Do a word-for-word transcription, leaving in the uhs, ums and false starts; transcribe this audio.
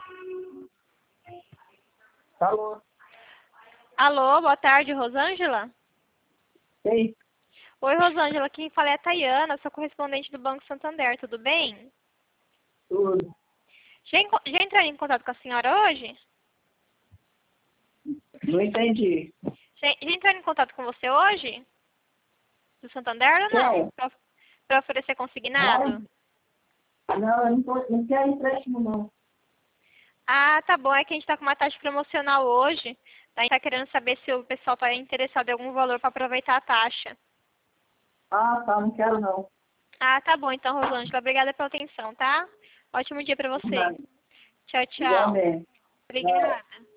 Alô? Alô, boa tarde, Rosângela? Ei, Oi, Rosângela, quem fala é a Tayana, sou correspondente do Banco Santander, tudo bem? tudo. Já, enco- já entrei em contato com a senhora hoje? Não entendi. Já, já entrei em contato com você hoje? Do Santander ou não? Quer? Para oferecer consignado? Não, não, eu não, tô, não quero empréstimo, não. Ah, tá bom, é que a gente tá com uma taxa promocional hoje. A gente tá querendo saber se o pessoal tá interessado em algum valor para aproveitar a taxa. Ah, tá, não quero, não. Ah, tá bom então, Rosângela. Obrigada pela atenção, tá? Ótimo dia para você. Nada. Tchau, tchau. Igualmente. Tchau. Obrigada.